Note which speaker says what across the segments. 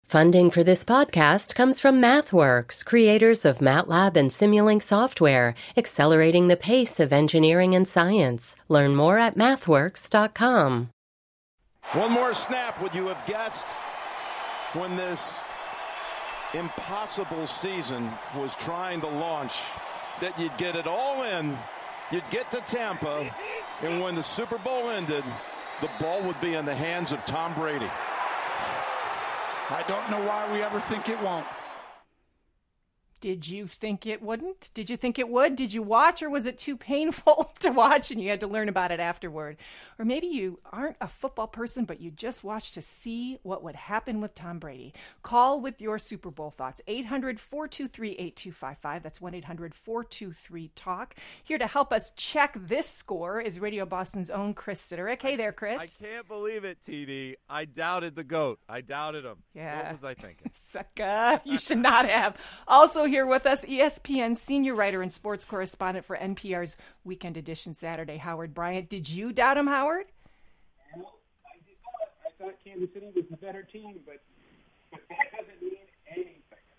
Speaker 1: Funding for this podcast comes from MathWorks, creators of MATLAB and Simulink software, accelerating the pace of engineering and science. Learn more at mathworks.com.
Speaker 2: One more snap, would you have guessed when this impossible season was trying to launch that you'd get it all in, you'd get to Tampa, and when the Super Bowl ended, the ball would be in the hands of Tom Brady?
Speaker 3: I don't know why we ever think it won't.
Speaker 4: Did you think it wouldn't? Did you think it would? Did you watch, or was it too painful to watch and you had to learn about it afterward? Or maybe you aren't a football person, but you just watched to see what would happen with Tom Brady. Call with your Super Bowl thoughts. 800-423-8255. That's 1-800-423-TALK. Here to help us check this score is Radio Boston's own Chris Sidorick. Hey there, Chris.
Speaker 5: I can't believe it, TD. I doubted the GOAT. I doubted him.
Speaker 4: Yeah.
Speaker 5: What was I thinking?
Speaker 4: Sucker. You should not have. Also here with us, ESPN senior writer and sports correspondent for NPR's Weekend Edition Saturday, Howard Bryant. Did you doubt him, Howard?
Speaker 6: Well, I thought Kansas City was the better team, but that doesn't mean anything.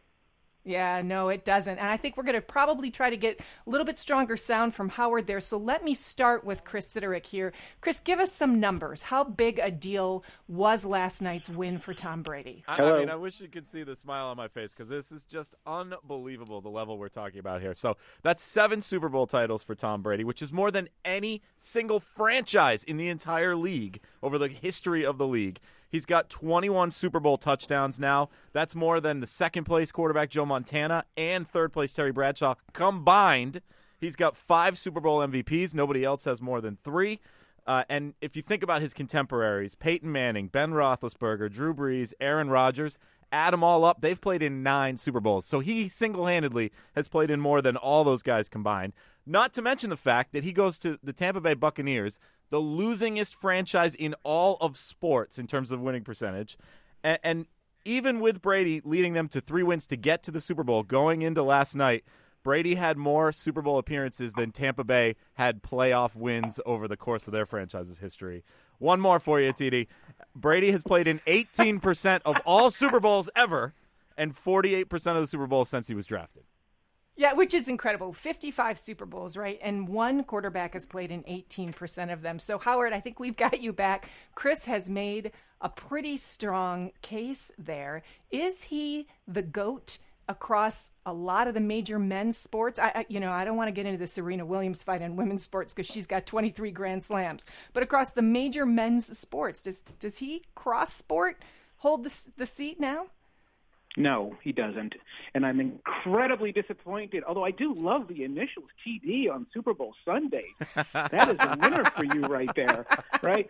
Speaker 4: Yeah, no, it doesn't. And I think we're going to probably try to get a little bit stronger sound from Howard there. So let me start with Chris Sidorick here. Chris, give us some numbers. How big a deal was last night's win for Tom Brady?
Speaker 5: I mean, I wish you could see the smile on my face because this is just unbelievable, the level we're talking about here. So that's 7 Super Bowl titles for Tom Brady, which is more than any single franchise in the entire league over the history of the league. He's got 21 Super Bowl touchdowns now. That's more than the second-place quarterback Joe Montana and third-place Terry Bradshaw combined. He's got 5 Super Bowl MVPs. Nobody else has more than 3. And if you think about his contemporaries, Peyton Manning, Ben Roethlisberger, Drew Brees, Aaron Rodgers, add them all up, they've played in 9 Super Bowls. So he single-handedly has played in more than all those guys combined. Not to mention the fact that he goes to the Tampa Bay Buccaneers, the losingest franchise in all of sports in terms of winning percentage. And even with Brady leading them to 3 wins to get to the Super Bowl going into last night, Brady had more Super Bowl appearances than Tampa Bay had playoff wins over the course of their franchise's history. One more for you, TD. Brady has played in 18% of all Super Bowls ever and 48% of the Super Bowls since he was drafted.
Speaker 4: Yeah, which is incredible. 55 Super Bowls, right? And one quarterback has played in 18% of them. So, Howard, I think we've got you back. Chris has made a pretty strong case there. Is he the GOAT across a lot of the major men's sports? I don't want to get into the Serena Williams fight in women's sports because she's got 23 Grand Slams. But across the major men's sports, does he cross-sport hold the seat now?
Speaker 6: No, he doesn't. And I'm incredibly disappointed, although I do love the initials TD on Super Bowl Sunday. That is a winner for you right there, right?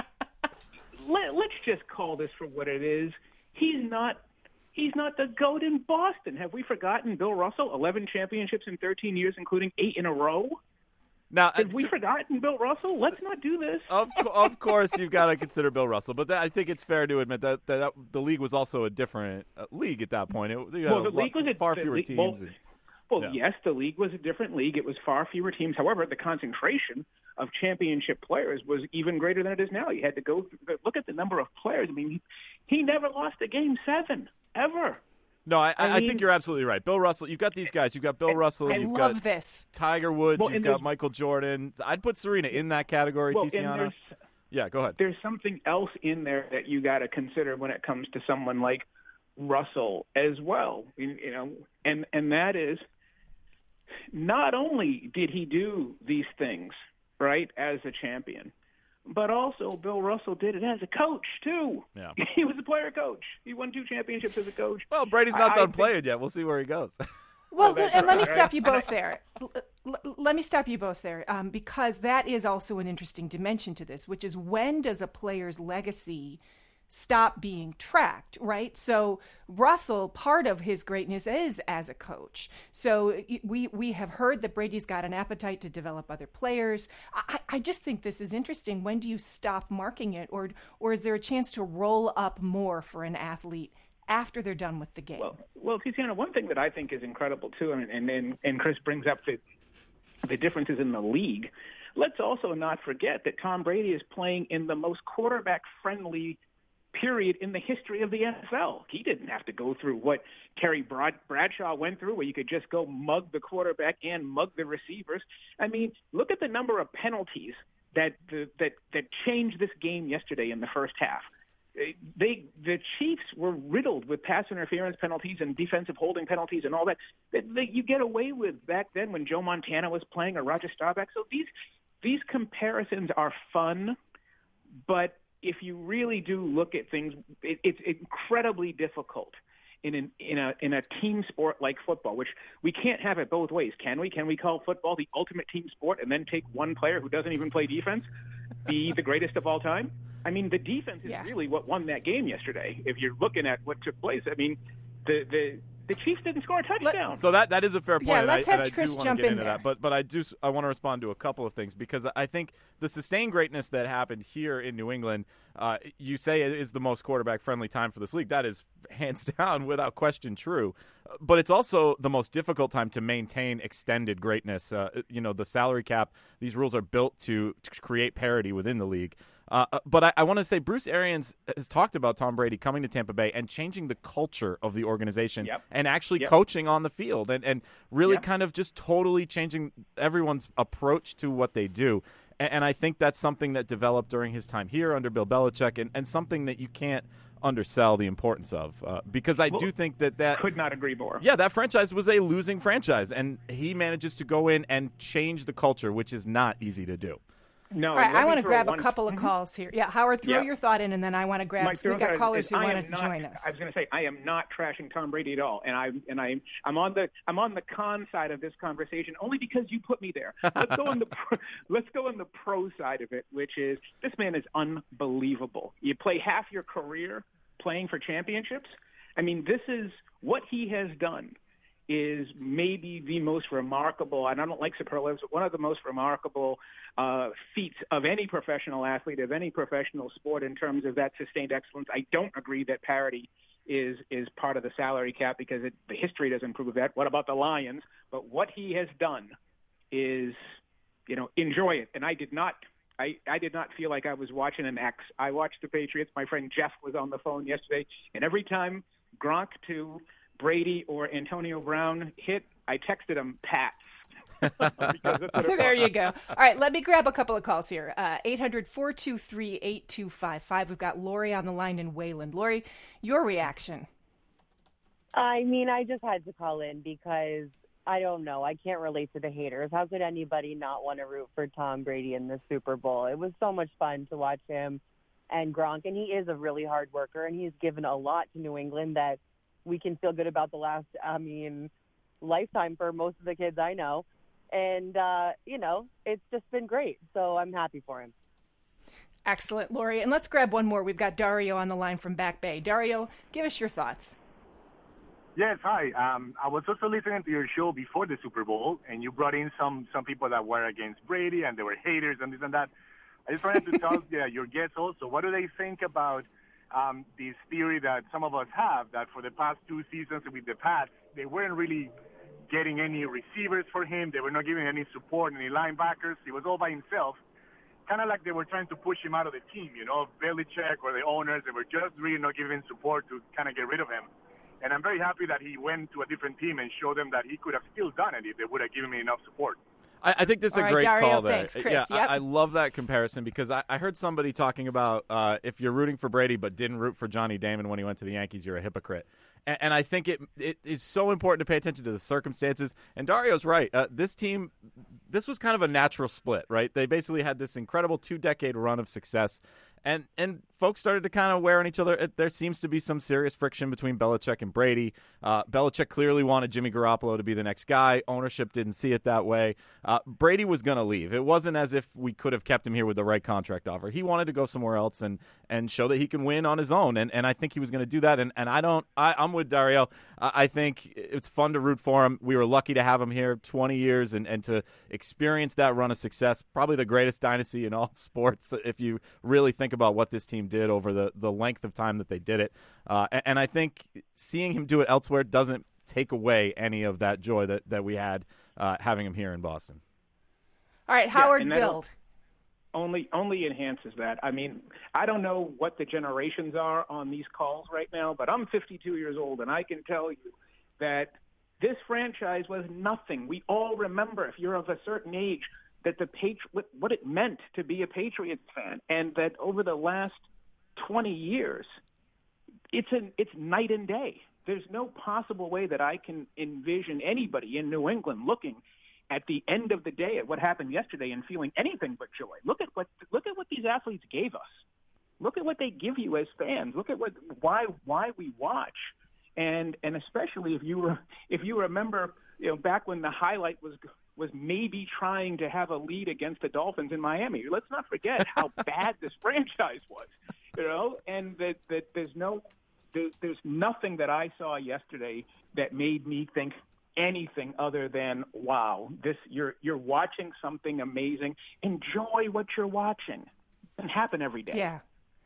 Speaker 6: Let's just call this for what it is. He's not the GOAT in Boston. Have we forgotten Bill Russell? 11 championships in 13 years, including 8 in a row.
Speaker 5: Now,
Speaker 6: have we forgotten Bill Russell? Let's not do this.
Speaker 5: Of course, you've got to consider Bill Russell, but I think it's fair to admit that the league was also a different league at that point.
Speaker 6: The league was
Speaker 5: far fewer teams.
Speaker 6: Yes, the league was a different league. It was far fewer teams. However, the concentration of championship players was even greater than it is now. You had to go look at the number of players. I mean, he never lost a Game 7 ever.
Speaker 5: No, I think you're absolutely right. Bill Russell, you've got these guys. You've got Bill Russell. You've got Tiger Woods. You've got Michael Jordan. I'd put Serena in that category, Tiziana. Yeah, go ahead.
Speaker 6: There's something else in there that you got to consider when it comes to someone like Russell as well. And that is not only did he do these things, right, as a champion, but also Bill Russell did it as a coach, too.
Speaker 5: Yeah.
Speaker 6: He was a player coach. He won 2 championships as a coach.
Speaker 5: Well, Brady's not done playing yet. We'll see where he goes.
Speaker 4: Well, and let me stop you both there. Let me stop you both there because that is also an interesting dimension to this, which is when does a player's legacy stop being tracked, right? So Russell, part of his greatness is as a coach. So we have heard that Brady's got an appetite to develop other players. I just think this is interesting. When do you stop marking it? Or is there a chance to roll up more for an athlete after they're done with the game?
Speaker 6: Well, Tiziana, one thing that I think is incredible, too, and Chris brings up the differences in the league, let's also not forget that Tom Brady is playing in the most quarterback-friendly period in the history of the NFL. He didn't have to go through what Terry Bradshaw went through, where you could just go mug the quarterback and mug the receivers. I mean, look at the number of penalties that changed this game yesterday in the first half. The Chiefs were riddled with pass interference penalties and defensive holding penalties and all that you get away with back then when Joe Montana was playing or Roger Staubach. So these comparisons are fun, but if you really do look at things, it's incredibly difficult in a team sport like football, which we can't have it both ways, can we? Can we call football the ultimate team sport and then take one player who doesn't even play defense be the greatest of all time? I mean, the defense is really what won that game yesterday. If you're looking at what took place, I mean, the Chiefs didn't score a touchdown.
Speaker 5: So that is a fair point.
Speaker 4: Yeah, let's have
Speaker 5: I
Speaker 4: Chris
Speaker 5: do
Speaker 4: jump
Speaker 5: get
Speaker 4: in
Speaker 5: into
Speaker 4: there.
Speaker 5: that. But I want to respond to a couple of things, because I think the sustained greatness that happened here in New England, you say it is the most quarterback-friendly time for this league. That is hands down, without question, true. But it's also the most difficult time to maintain extended greatness. The salary cap, these rules are built to create parity within the league. But I want to say Bruce Arians has talked about Tom Brady coming to Tampa Bay and changing the culture of the organization and actually coaching on the field and really kind of just totally changing everyone's approach to what they do. And I think that's something that developed during his time here under Bill Belichick and something that you can't undersell the importance of, because I do think that
Speaker 6: could not agree more.
Speaker 5: Yeah, that franchise was a losing franchise, and he manages to go in and change the culture, which is not easy to do.
Speaker 6: No,
Speaker 4: all right, I want to grab a couple of calls here. Yeah, Howard, throw your thought in, and then I want to grab. We've got callers who want to join us.
Speaker 6: I was going to say I am not trashing Tom Brady at all, and I'm on the con side of this conversation only because you put me there. Let's go on the pro side of it, which is this man is unbelievable. You play half your career playing for championships. I mean, this is what he has done. Is maybe the most remarkable, and I don't like superlatives, but one of the most remarkable feats of any professional athlete, of any professional sport in terms of that sustained excellence. I don't agree that parity is part of the salary cap because the history doesn't prove that. What about the Lions? But what he has done is, enjoy it. And I did not feel like I was watching an X. I watched the Patriots. My friend Jeff was on the phone yesterday, and every time Gronk to Brady or Antonio Brown hit, I texted him Pats.
Speaker 4: There you go. All right, let me grab a couple of calls here. 800-423-8255. We've got Lori on the line in Wayland. Lori, your reaction?
Speaker 7: I mean, I just had to call in because I don't know. I can't relate to the haters. How could anybody not want to root for Tom Brady in the Super Bowl? It was so much fun to watch him and Gronk, and he is a really hard worker, and he's given a lot to New England that we can feel good about the last, lifetime for most of the kids I know. And, it's just been great. So I'm happy for him.
Speaker 4: Excellent, Lori. And let's grab one more. We've got Dario on the line from Back Bay. Dario, give us your thoughts.
Speaker 8: Yes, hi. I was also listening to your show before the Super Bowl, and you brought in some people that were against Brady, and they were haters and this and that. I just wanted to tell your guests also, what do they think about this theory that some of us have, that for the past 2 seasons with the Pats, they weren't really getting any receivers for him. They were not giving any support, any linebackers. He was all by himself. Kind of like they were trying to push him out of the team, Belichick or the owners. They were just really not giving support to kind of get rid of him. And I'm very happy that he went to a different team and showed them that he could have still done it if they would have given me enough support.
Speaker 5: I think this is a great
Speaker 4: Dario,
Speaker 5: call there.
Speaker 4: thanks, Chris.
Speaker 5: Yeah, I love that comparison because I heard somebody talking about if you're rooting for Brady but didn't root for Johnny Damon when he went to the Yankees, you're a hypocrite. And I think it is so important to pay attention to the circumstances. And Dario's right. This team, this was kind of a natural split, right? They basically had this incredible 2-decade run of success. And folks started to kind of wear on each other. There seems to be some serious friction between Belichick and Brady. Belichick clearly wanted Jimmy Garoppolo to be the next guy. Ownership didn't see it that way. Brady was going to leave. It wasn't as if we could have kept him here with the right contract offer. He wanted to go somewhere else and show that he can win on his own. And I think he was going to do that. And I'm with Dario. I think it's fun to root for him. We were lucky to have him here 20 years and to experience that run of success. Probably the greatest dynasty in all sports if you really think about what this team did over the length of time that they did it. And I think seeing him do it elsewhere doesn't take away any of that joy that we had having him here in Boston.
Speaker 4: All right, Howard, build.
Speaker 6: only enhances that. I mean, I don't know what the generations are on these calls right now, but I'm 52 years old, and I can tell you that this franchise was nothing. We all remember, if you're of a certain age, that what it meant to be a Patriots fan, and that over the last 20 years, it's night and day. There's no possible way that I can envision anybody in New England looking at the end of the day at what happened yesterday and feeling anything but joy. Look at what these athletes gave us. Look at what they give you as fans. Look at why we watch. And especially if you remember, back when the highlight was maybe trying to have a lead against the Dolphins in Miami. Let's not forget how bad this franchise was, and that there's nothing that I saw yesterday that made me think anything other than, wow, you're watching something amazing. Enjoy what you're watching. It doesn't happen every day.
Speaker 4: Yeah.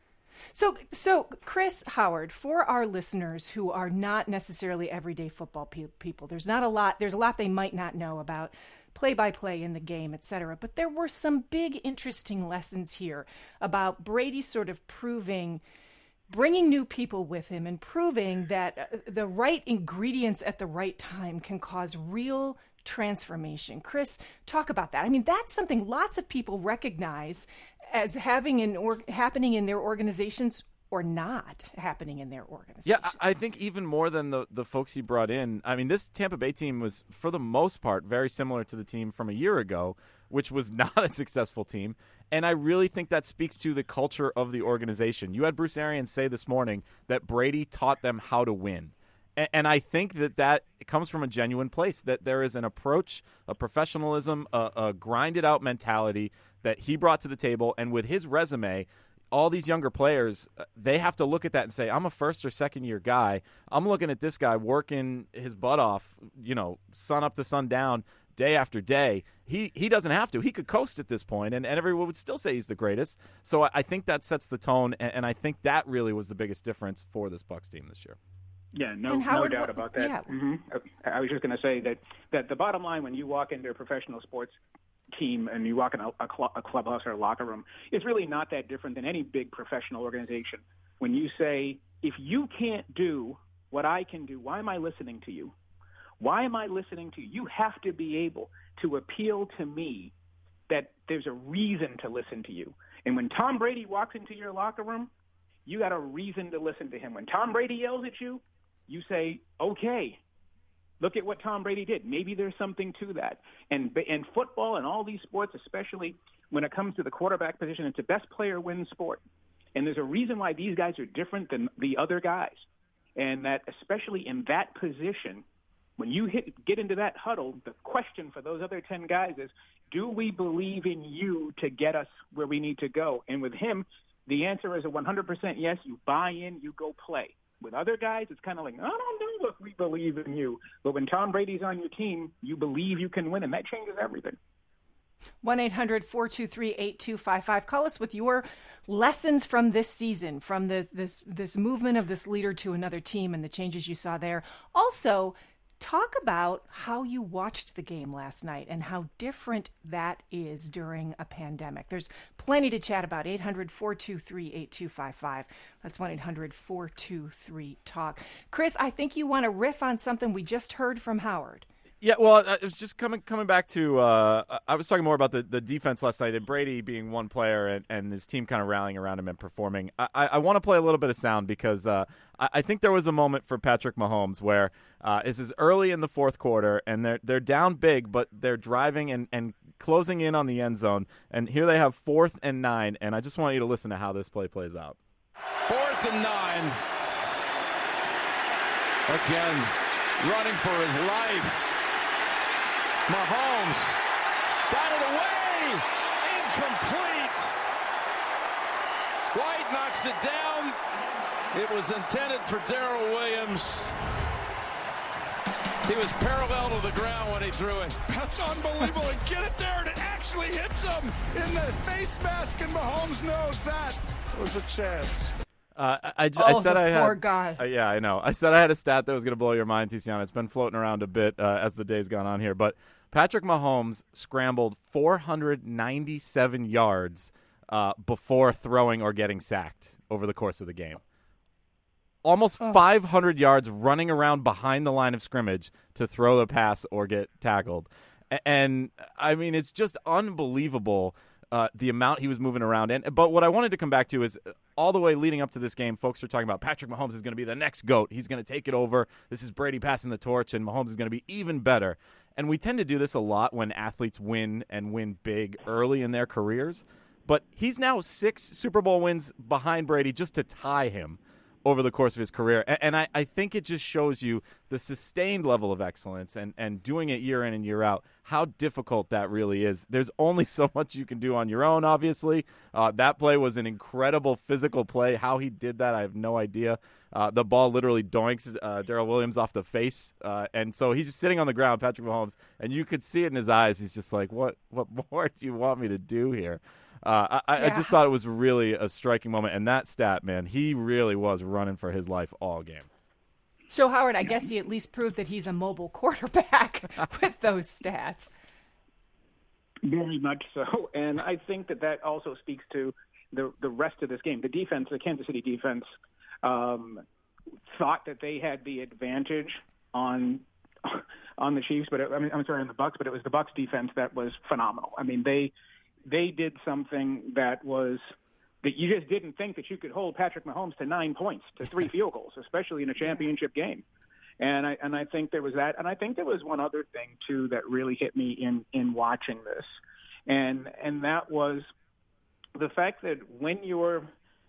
Speaker 4: So Chris Howard, for our listeners who are not necessarily everyday football people, there's a lot they might not know about play-by-play in the game, et cetera. But there were some big, interesting lessons here about Brady sort of bringing new people with him and proving that the right ingredients at the right time can cause real transformation. Chris, talk about that. I mean, that's something lots of people recognize as happening in their organizations or not happening in their organizations.
Speaker 5: Yeah, I think even more than the folks he brought in. I mean, this Tampa Bay team was, for the most part, very similar to the team from a year ago, which was not a successful team. And I really think that speaks to the culture of the organization. You had Bruce Arians say this morning that Brady taught them how to win. And I think that comes from a genuine place, that there is an approach, a professionalism, a grinded-out mentality that he brought to the table. And with his resume, all these younger players, they have to look at that and say, I'm a first- or second-year guy. I'm looking at this guy working his butt off, sun up to sundown, day after day. He doesn't have to. He could coast at this point, and everyone would still say he's the greatest. So I think that sets the tone, and I think that really was the biggest difference for this Bucs team this year.
Speaker 6: Yeah, no doubt about that.
Speaker 4: Yeah.
Speaker 6: Mm-hmm. I was just going to say that the bottom line when you walk into a professional sports team and you walk in a clubhouse or a locker room, it's really not that different than any big professional organization. When you say, if you can't do what I can do, why am I listening to you? Why am I listening to you? You have to be able to appeal to me that there's a reason to listen to you. And when Tom Brady walks into your locker room, you got a reason to listen to him. When Tom Brady yells at you, you say, okay, look at what Tom Brady did. Maybe there's something to that. And football and all these sports, especially when it comes to the quarterback position, it's a best player wins sport. And there's a reason why these guys are different than the other guys. And that especially in that position, when you get into that huddle, the question for those other 10 guys is, do we believe in you to get us where we need to go? And with him, the answer is a 100% yes. You buy in, you go play. With other guys, it's kind of like, I don't know if we believe in you. But when Tom Brady's on your team, you believe you can win, and that changes everything.
Speaker 4: 1-800-423-8255. Call us with your lessons from this season, from this movement of this leader to another team and the changes you saw there. Also, talk about how you watched the game last night and how different that is during a pandemic. There's plenty to chat about. 800-423-8255. That's 1-800-423-TALK. Chris, I think you want to riff on something we just heard from Howard.
Speaker 5: Yeah, well, it was just coming back to I was talking more about the defense last night and Brady being one player and his team kind of rallying around him and performing. I want to play a little bit of sound because I think there was a moment for Patrick Mahomes where this is early in the fourth quarter and they're down big, but they're driving and closing in on the end zone. And here they have 4th and 9, and I just want you to listen to how this play plays out.
Speaker 2: 4th and 9. Again, running for his life. Mahomes got it away. Incomplete. White knocks it down. It was intended for Darrell Williams. He was parallel to the ground when he threw it.
Speaker 3: That's unbelievable. And get it there, and it actually hits him in the face mask, and Mahomes knows that was a chance.
Speaker 5: I said
Speaker 4: the
Speaker 5: I had.
Speaker 4: Poor guy.
Speaker 5: Yeah, I know. I said I had a stat that was going to blow your mind, Tiziana. It's been floating around a bit as the day's gone on here. But Patrick Mahomes scrambled 497 yards before throwing or getting sacked over the course of the game. Almost 500 yards running around behind the line of scrimmage to throw the pass or get tackled. And, I mean, it's just unbelievable the amount he was moving around. But what I wanted to come back to is all the way leading up to this game, folks are talking about Patrick Mahomes is going to be the next GOAT. He's going to take it over. This is Brady passing the torch, and Mahomes is going to be even better. And we tend to do this a lot when athletes win and win big early in their careers. But he's now 6 Super Bowl wins behind Brady just to tie him over the course of his career. And I think it just shows you the sustained level of excellence and doing it year in and year out, how difficult that really is. There's only so much you can do on your own, obviously. That play was an incredible physical play. How he did that, I have no idea. The ball literally doinks Darrell Williams off the face. And so he's just sitting on the ground, Patrick Mahomes, and you could see it in his eyes. He's just like, what more do you want me to do here? I just thought it was really a striking moment. And that stat, man, he really was running for his life all game.
Speaker 4: So, Howard, I guess he at least proved that he's a mobile quarterback with those stats.
Speaker 6: Very much so. And I think that also speaks to the rest of this game. The defense, the Kansas City defense, thought that they had the advantage on the Chiefs, but on the Bucs, but it was the Bucs defense that was phenomenal. I mean, they did something that you just didn't think that you could hold Patrick Mahomes to 9 points, to 3 field goals, especially in a championship game. And I think there was that. And I think there was one other thing, too, that really hit me in watching this. And that was the fact that when you're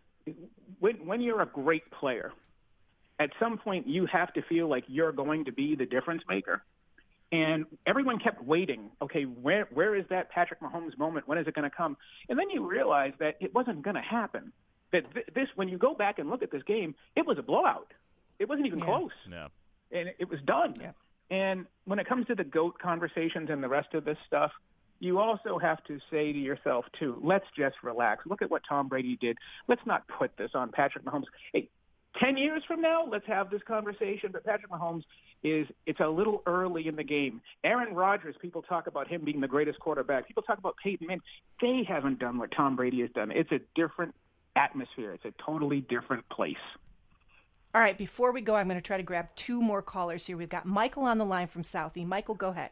Speaker 6: a great player, at some point you have to feel like you're going to be the difference maker. And everyone kept waiting. Okay, where is that Patrick Mahomes moment? When is it going to come? And then you realize that it wasn't going to happen. That this, when you go back and look at this game, it was a blowout. It wasn't even close.
Speaker 5: No.
Speaker 6: And it was done. Yeah. And when it comes to the GOAT conversations and the rest of this stuff, you also have to say to yourself, too, let's just relax. Look at what Tom Brady did. Let's not put this on Patrick Mahomes. Hey, 10 years from now, let's have this conversation. But Patrick Mahomes it's a little early in the game. Aaron Rodgers, people talk about him being the greatest quarterback. People talk about Peyton Manning. They haven't done what Tom Brady has done. It's a different atmosphere. It's a totally different place.
Speaker 4: All right, before we go, I'm going to try to grab 2 more callers here. We've got Michael on the line from Southie. Michael, go ahead.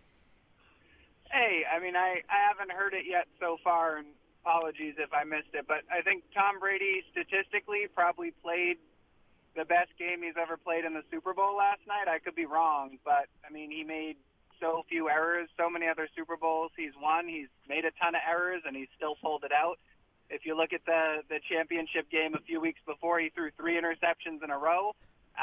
Speaker 9: Hey, I mean, I haven't heard it yet so far, and apologies if I missed it, but I think Tom Brady statistically probably played the best game he's ever played in the Super Bowl last night. I could be wrong, but, I mean, he made so few errors. So many other Super Bowls he's won. He's made a ton of errors, and he's still pulled it out. If you look at the championship game a few weeks before, he threw 3 interceptions in a row.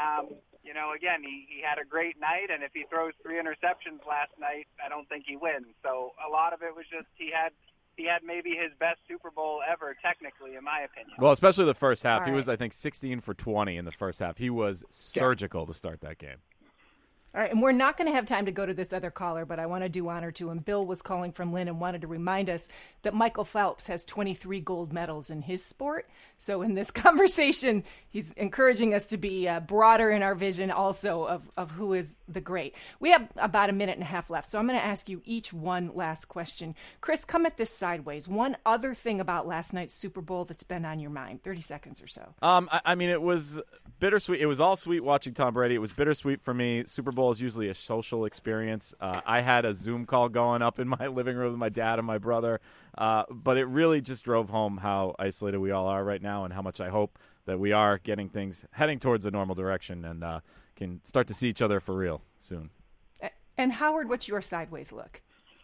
Speaker 9: Again, he had a great night, and if he throws 3 interceptions last night, I don't think he wins. So a lot of it was just he had maybe his best Super Bowl ever, technically, in my opinion.
Speaker 5: Well, especially the first half.
Speaker 4: All
Speaker 5: He
Speaker 4: right.
Speaker 5: was, I think, 16 for 20 in the first half. He was surgical to start that game.
Speaker 4: All right, and we're not going to have time to go to this other caller, but I want to do honor to him. Bill was calling from Lynn and wanted to remind us that Michael Phelps has 23 gold medals in his sport. So in this conversation, he's encouraging us to be broader in our vision also of who is the great. We have about 1.5 minutes left, so I'm going to ask you each one last question. Chris, come at this sideways. One other thing about last night's Super Bowl that's been on your mind, 30 seconds or so.
Speaker 5: I mean, it was bittersweet. It was all sweet watching Tom Brady. It was bittersweet for me. Super Bowl is usually a social experience. I had a Zoom call going up in my living room with my dad and my brother, but it really just drove home how isolated we all are right now and how much I hope that we are getting things heading towards a normal direction and can start to see each other for real soon.
Speaker 4: And Howard, what's your sideways look?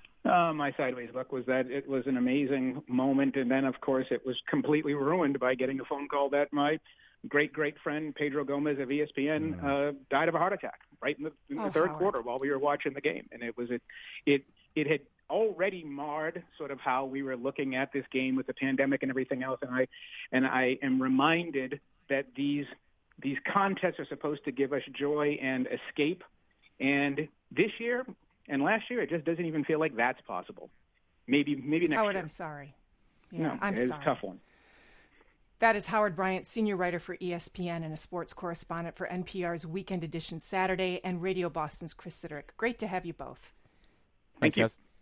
Speaker 6: My sideways look was that it was an amazing moment, and then, of course, it was completely ruined by getting a phone call that my great friend Pedro Gomez of ESPN died of a heart attack right in the third quarter while we were watching the game. And it had already marred sort of how we were looking at this game with the pandemic and everything else. And I am reminded that these contests are supposed to give us joy and escape. And this year and last year, it just doesn't even feel like that's possible. Maybe next
Speaker 4: Howard,
Speaker 6: year.
Speaker 4: I'm sorry.
Speaker 6: Yeah,
Speaker 4: I'm
Speaker 6: it's
Speaker 4: sorry.
Speaker 6: a tough one.
Speaker 4: That is Howard Bryant, senior writer for ESPN and a sports correspondent for NPR's Weekend Edition Saturday, and Radio Boston's Chris Siderick. Great to have you both.
Speaker 5: Thanks, guys.